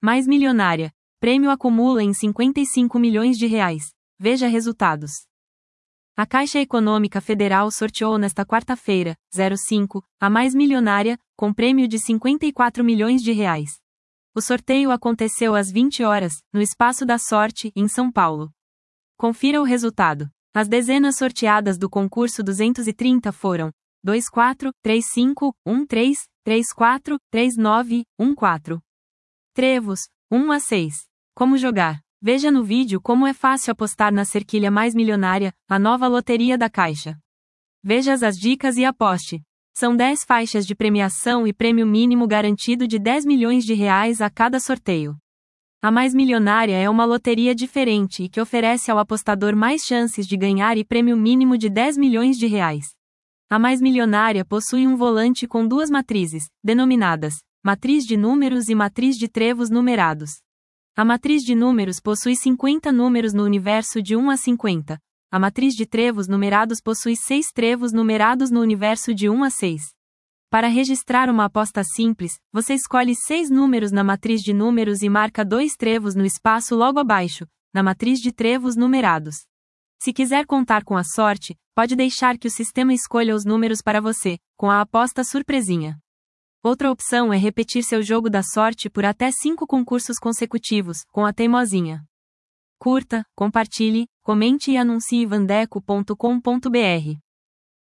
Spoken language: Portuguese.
Mais Milionária. Prêmio acumula em 55 milhões de reais. Veja resultados. A Caixa Econômica Federal sorteou nesta quarta-feira, 05, a Mais Milionária, com prêmio de 54 milhões de reais. O sorteio aconteceu às 20 horas, no Espaço da Sorte, em São Paulo. Confira o resultado. As dezenas sorteadas do concurso 230 foram 24, 35, 13, 34, 39, 14. Trevos, 1 a 6. Como jogar? Veja no vídeo como é fácil apostar na Cerquilha Mais Milionária, a nova loteria da Caixa. Veja as dicas e aposte. São 10 faixas de premiação e prêmio mínimo garantido de 10 milhões de reais a cada sorteio. A Mais Milionária é uma loteria diferente e que oferece ao apostador mais chances de ganhar e prêmio mínimo de 10 milhões de reais. A Mais Milionária possui um volante com duas matrizes, denominadas matriz de números e matriz de trevos numerados. A matriz de números possui 50 números no universo de 1 a 50. A matriz de trevos numerados possui 6 trevos numerados no universo de 1 a 6. Para registrar uma aposta simples, você escolhe 6 números na matriz de números e marca 2 trevos no espaço logo abaixo, na matriz de trevos numerados. Se quiser contar com a sorte, pode deixar que o sistema escolha os números para você, com a aposta surpresinha. Outra opção é repetir seu jogo da sorte por até 5 concursos consecutivos, com a teimosinha. Curta, compartilhe, comente e anuncie vandeco.com.br.